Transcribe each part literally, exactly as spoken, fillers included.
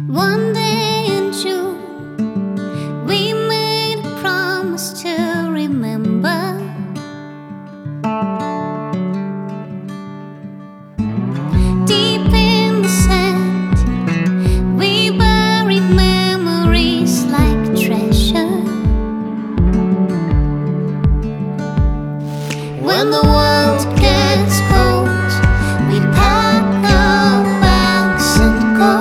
One day in June, we made a promise to remember. Deep in the sand, we buried memories like treasure. When the world gets cold, we pack our bags and go.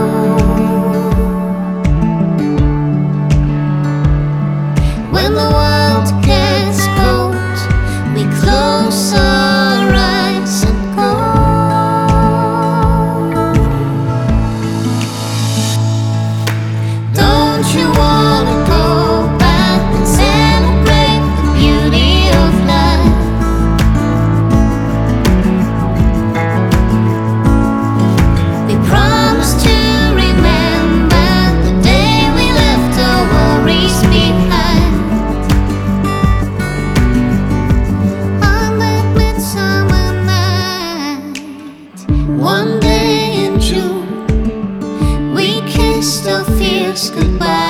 When the world gets cold, we close our eyes and go. Don't you wanna go back and celebrate the beauty of life? We promised to remember the day we left our worries behind. On that midsummer night, one day in June, we kissed our fears goodbye.